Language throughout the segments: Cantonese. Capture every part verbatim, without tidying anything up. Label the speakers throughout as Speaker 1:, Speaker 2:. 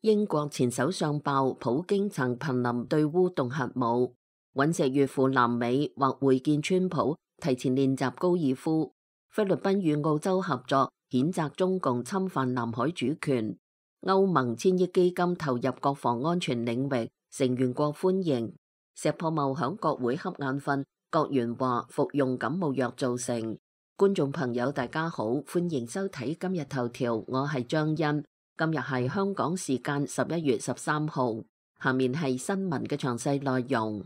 Speaker 1: 英國前首相爆普京曾瀕臨對烏動核武，尹錫悅赴南美或會見川普，提前練習高爾夫。菲律賓與澳洲合作譴責中共侵犯南海主權。歐盟千億基金投入國防安全領域，成員國歡迎。石破茂響國會瞌眼瞓，國員話服用感冒藥造成。觀眾朋友大家好，歡迎收睇今日頭條，我係張欣。今日係香港時間十一月十三號，下面係新聞嘅詳細內容。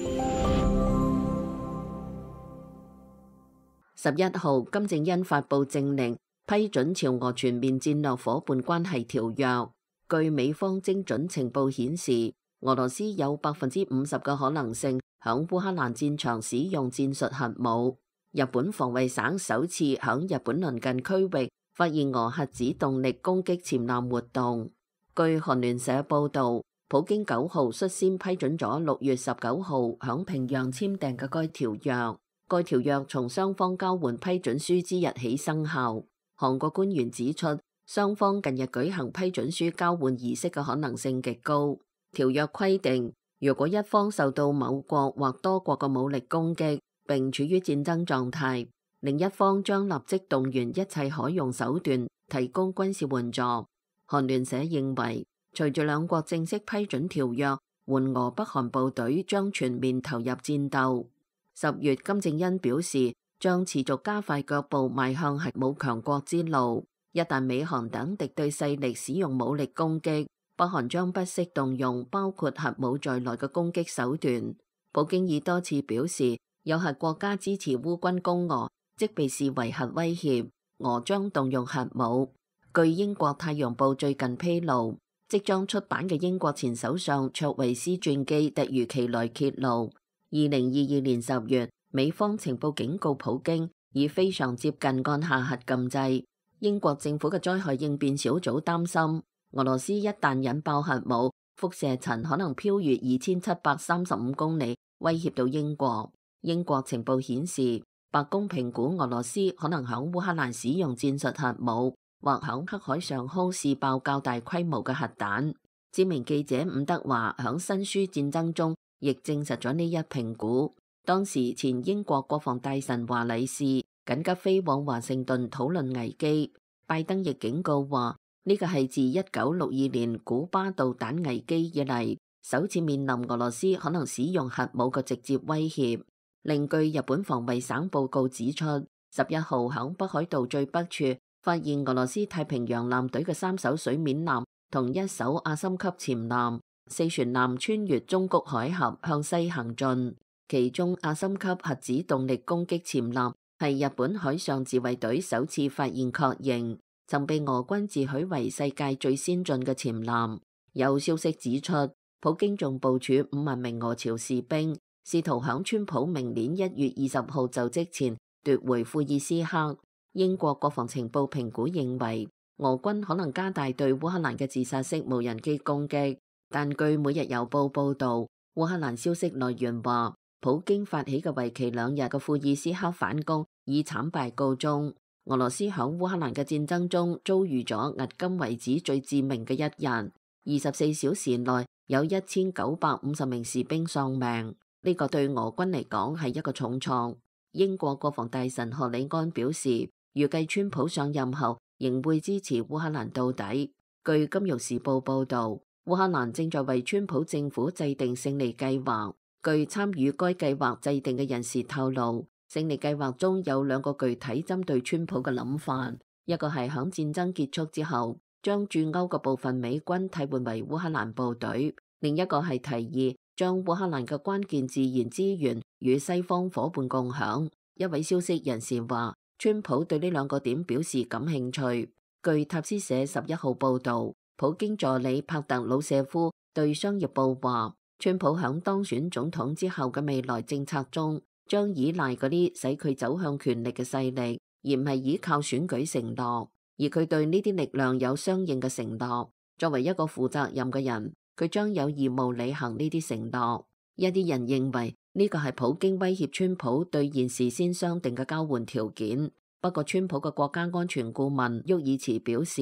Speaker 1: 十一號，金正恩發布政令，批准朝俄全面戰略夥伴關係條約。據美方精準情報顯示，俄羅斯有百分之五十嘅可能性響烏克蘭戰場使用戰術核武。日本防衛省首次響日本鄰近區域發現俄核子動力攻擊潛艦活動。據韓聯社報導，普京九號率先批准咗六月十九號響平壤簽訂嘅該條約。該條約從雙方交換批准書之日起生效。韓國官員指出，雙方近日舉行批准書交換儀式嘅可能性極高。條約規定，如果一方受到某國或多國嘅武力攻擊並處於戰爭狀態，另一方將立即動員一切可用手段提供軍事援助。韓聯社認為，隨住兩國正式批准條約，援俄北韓部隊將全面投入戰鬥。十月，金正恩表示將持續加快腳步邁向核武強國之路。一旦美韓等敵對勢力使用武力攻擊，北韓將不惜動用包括核武在內嘅攻擊手段。普京已多次表示，有核國家支持烏軍攻俄，即被視為核威脅，俄將動用核武。據英國太陽報最近披露，即將出版嘅英國前首相卓維斯傳記突如其來揭露，二零二二年十月，美方情報警告普京已非常接近按下核禁制。英國政府嘅災害應變小組擔心，俄羅斯一旦引爆核武，輻射塵可能飄越二千七百三十五公里，威脅到英國。英國情報顯示，白宮評估俄羅斯可能響烏克蘭使用戰術核武，或響黑海上空試爆較大規模嘅核彈。知名記者伍德華響新書戰爭中亦證實咗呢一評估。當時前英國國防大臣華禮士緊急飛往華盛頓討論危機。拜登亦警告話，呢個係自一九六二年古巴導彈危機以嚟首次面臨俄羅斯可能使用核武嘅直接威脅。另據日本防衛省報告指出，十一號響北海道最北處發現俄羅斯太平洋艦隊嘅三艘水面艦同一艘阿森級潛艦，四船艦穿越中谷海峽向西行進。其中阿森級核子動力攻擊潛艦係日本海上自衛隊首次發現確認，曾被俄軍自詡為世界最先進嘅潛艦。有消息指出，普京仲部署五萬名俄朝士兵，試圖響川普明年一月二十號就職前奪回庫爾斯克。英國國防情報評估認為，俄軍可能加大對烏克蘭嘅自殺式無人機攻擊，但據每日郵報報導，烏克蘭消息來源話，普京發起嘅為期兩日嘅庫爾斯克反攻以慘敗告終。俄羅斯響烏克蘭嘅戰爭中遭遇咗迄今為止最致命嘅一日，二十四小時內有一千九百五十名士兵喪命。呢個對俄軍嚟講係一個重創。英國國防大臣賀里安表示，預計川普上任後仍會支持烏克蘭到底。據金融時報報導，烏克蘭正在為川普政府制定勝利計劃。據參與該計劃制定嘅人士透露，勝利計劃中有兩個具體針對川普嘅諗法，一個係響戰爭結束之後，將駐歐嘅部分美軍替換為烏克蘭部隊，另一個係提議將烏克蘭嘅關鍵自然資源與西方夥伴共享。一位消息人士話，川普對呢兩個點表示感興趣。據塔斯社十一號報導，普京助理帕特魯舍夫對商業報話，川普響當選總統之後嘅未來政策中，將依賴嗰啲使佢走向權力嘅勢力，而唔係依靠選舉承諾。而佢對呢啲力量有相應嘅承諾。作為一個負責任嘅人，佢將有義務履行呢啲承諾。一啲人認為呢個係普京威脅川普兌現事先商定嘅交換條件。不過，川普嘅國家安全顧問沃爾茨表示，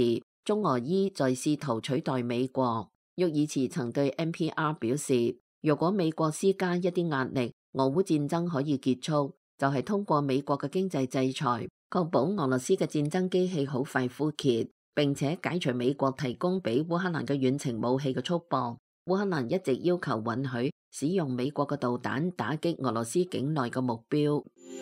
Speaker 1: 中俄伊在試圖取代美國。沃爾茨曾對 N P R 表示，如果美國施加一啲壓力，俄烏戰爭可以結束，就係通過美國嘅經濟制裁，確保俄羅斯嘅戰爭機器好快枯竭，並且解除美國提供俾烏克蘭嘅遠程武器嘅束縛。烏克蘭一直要求允許使用美國嘅導彈打擊俄羅斯境內嘅目標。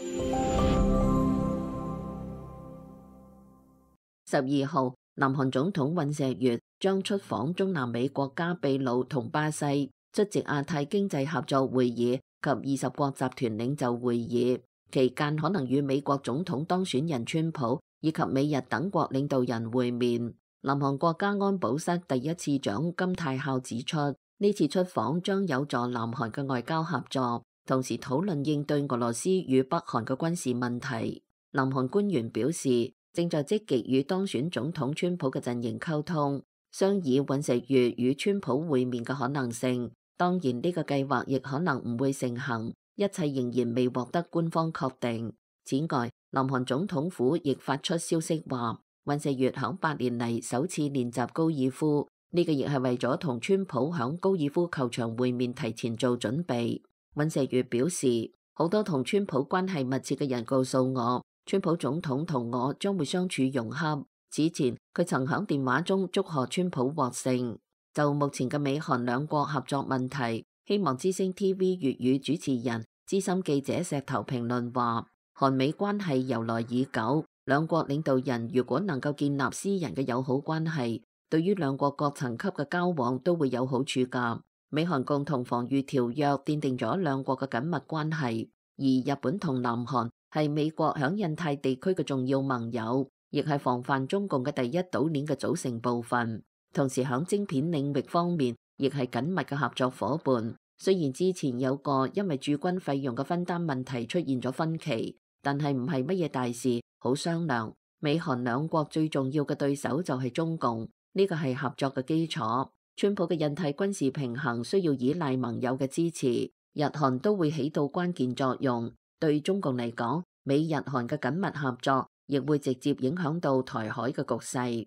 Speaker 1: 十二號，南韓總統尹錫悅將出訪中南美國家秘魯同巴西，出席亞太經濟合作會議及二十國集團領袖會議，期間可能與美國總統當選人川普以及美日等國領導人會面。南韓國家安保室第一次長金泰孝指出，呢次出訪將有助南韓嘅外交合作，同時討論應對俄羅斯與北韓嘅軍事問題。南韓官員表示，正在積極與當選總統川普嘅陣營溝通，商議尹錫悅與川普會面嘅可能性。當然，呢個計劃亦可能唔會成行，一切仍然未獲得官方確定。此外，南韓總統府亦發出消息話，尹錫悅響八年嚟首次練習高爾夫，呢、這個亦係為咗同川普響高爾夫球場會面提前做準備。尹錫悅表示，好多同川普關係密切嘅人告訴我，川普總統同我將會相處融洽。此前佢曾響電話中祝賀川普獲勝。就目前嘅美韓兩國合作問題，希望之聲 T V 粵語主持人資深記者石頭評論話，韓美關係由來已久，兩國領導人如果能夠建立私人嘅友好關係，對於兩國各層級嘅交往都會有好處㗎。美韓共同防禦條約奠定咗兩國嘅緊密關係，而日本同南韓係美國響印太地區嘅重要盟友，亦係防範中共嘅第一島鏈嘅組成部分。同時響晶片領域方面，亦係緊密嘅合作夥伴。雖然之前有個因為駐軍費用嘅分擔問題出現咗分歧，但係唔係乜嘢大事，好商量。美韓兩國最重要嘅對手就係中共，呢個係合作嘅基礎。川普嘅印太軍事平衡需要依賴盟友嘅支持，日韓都會起到關鍵作用。對中共嚟講，美日韓嘅緊密合作亦會直接影響到台海嘅局勢。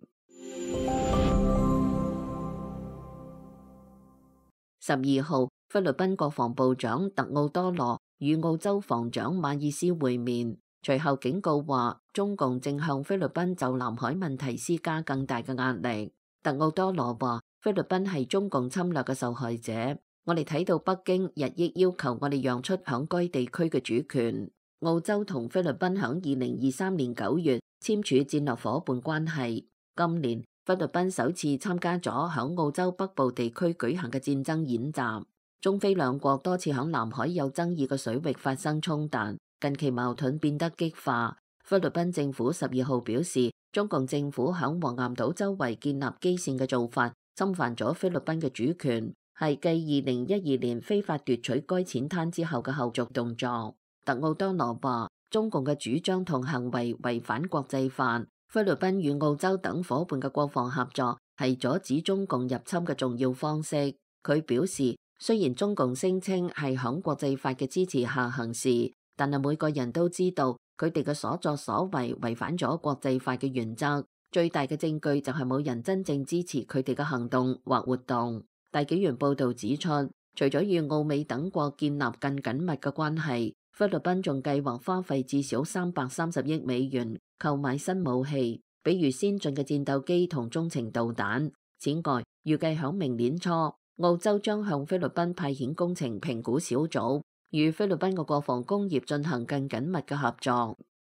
Speaker 1: 十二號，菲律賓國防部長特奧多羅與澳洲防長馬爾斯會面，隨後警告話中共正向菲律賓就南海問題施加更大嘅壓力。特奧多羅話菲律賓係中共侵略嘅受害者，我哋睇到北京日益要求我哋讓出響該地區嘅主權。澳洲同菲律賓響二零二三年九月簽署戰略夥伴關係，今年菲律賓首次參加咗響澳洲北部地區舉行嘅戰爭演習。中菲兩國多次響南海有爭議嘅水域發生衝突，近期矛盾變得激化。菲律賓政府十二號表示，中共政府響黃岩島周圍建立基線嘅做法侵犯咗菲律賓嘅主權，係繼二零一二年非法奪取該淺灘之後嘅後續動作。特奧多羅話，中共嘅主張同行為違反國際法。菲律賓與澳洲等伙伴嘅國防合作係阻止中共入侵嘅重要方式。佢表示，雖然中共聲稱係響國際法嘅支持下行事，但係每個人都知道佢哋嘅所作所為違反咗國際法嘅原則。最大嘅證據就係冇人真正支持佢哋嘅行動或活動。大紀元報導指出，除咗與澳美等國建立更緊密嘅關係，菲律賓仲計劃花費至少三百三十億美元購買新武器，比如先進嘅戰鬥機同中程導彈。此外，預計響明年初，澳洲將向菲律賓派遣工程評估小組，與菲律賓嘅國防工業進行更緊密嘅合作。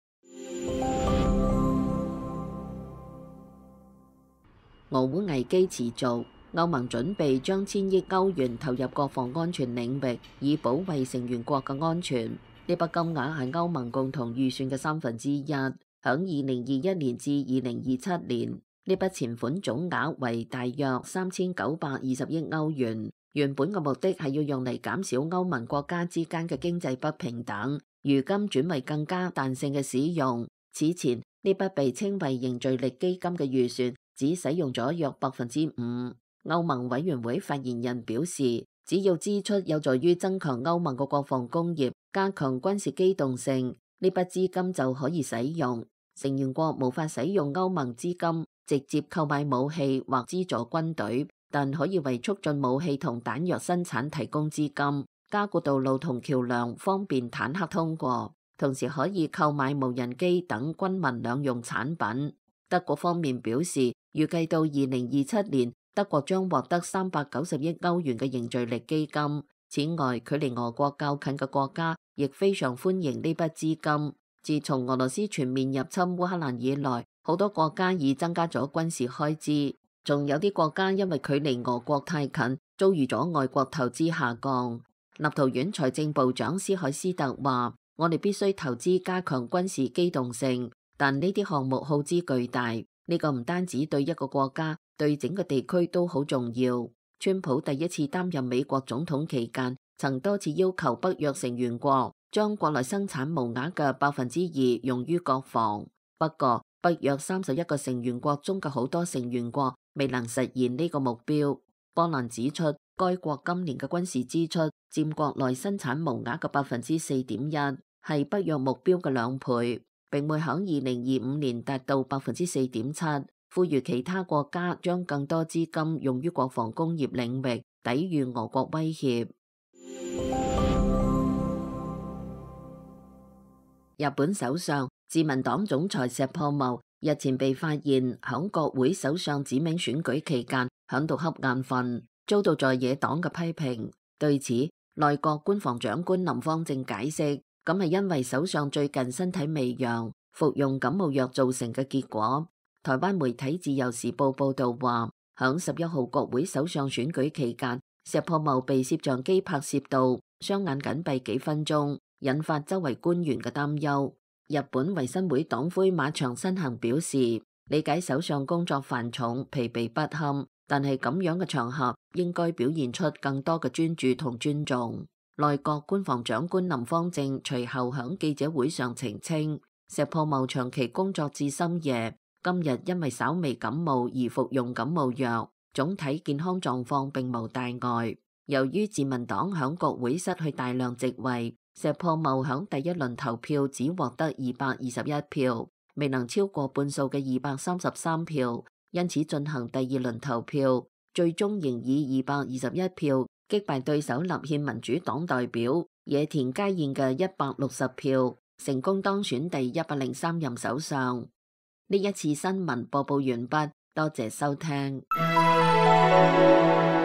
Speaker 1: 俄烏危機持續，歐盟準備將千億歐元投入國防安全領域，以保衛成員國嘅安全。呢筆金額係歐盟共同預算嘅三分之一。響二零二一年至二零二七年，呢筆錢款總額為大約三千九百二十億歐元。原本嘅目的係要用嚟減少歐盟國家之間嘅經濟不平等，如今轉為更加彈性嘅使用。此前呢筆被稱為凝聚力基金嘅預算只使用咗約百分之五。歐盟委員會發言人表示，只要支出有助於增強歐盟嘅國防工業，加強軍事機動性，呢筆資金就可以使用。成員國無法使用歐盟資金， 直接購買武器或資助軍隊，但可以為促進武器同彈藥生產提供資金，加固道路同橋梁，方便坦克通過。同時可以購買無人機等軍民兩用產品。德國方面表示，預計到二零二七年，德國將獲得三百九十億歐元嘅凝聚力基金。此外，距離俄國較近嘅國家亦非常歡迎呢筆資金。自從俄羅斯全面入侵烏克蘭以來，好多國家已增加咗軍事開支，仲有啲國家因為距離俄國太近，遭遇咗外國投資下降。立陶宛財政部長斯海斯特話：我哋必須投資加強軍事機動性，但呢啲項目耗資巨大，呢個唔單止對一個國家，對整個地區都好重要。川普第一次擔任美國總統期間，曾多次要求北約成員國將國內生產毛額嘅百分之二用於國防。不過，北約三十一個成員國中嘅好多成員國未能實現呢個目標。波蘭指出，該國今年嘅軍事支出佔國內生產毛額嘅百分之四點一，係北約目標嘅兩倍，並會響二零二五年達到百分之四點七。呼籲其他國家將更多資金用於國防工業領域，抵禦俄國威脅。日本首相自民黨總裁石破茂日前被發現響國會首相指名選舉期間響度瞌眼瞓，遭到在野黨嘅批評。對此，內閣官房長官林芳正解釋，咁係因為首相最近身體微恙，服用感冒藥造成嘅結果。台灣媒體自由時報報道話，響十一號國會首相選舉期間，石破茂被攝像機拍攝到雙眼緊閉幾分鐘，引發周圍官員嘅擔憂。日本維新會黨魁馬場伸行表示，理解首相工作繁重、疲憊不堪，但係咁樣嘅場合應該表現出更多嘅專注同尊重。內閣官房長官林芳正隨後響記者會上澄清，石破茂長期工作至深夜，今日因為稍微感冒而服用感冒藥，總體健康狀況並無大礙。由於自民黨響國會失去大量席位，石破茂響第一輪投票只獲得二百二十一票，未能超過半數嘅二百三十三票，因此進行第二輪投票，最終仍以二百二十一票擊敗對手立憲民主黨代表野田佳彥嘅一百六十票，成功當選第一百零三任首相。呢一次新聞播報完畢，多謝收聽。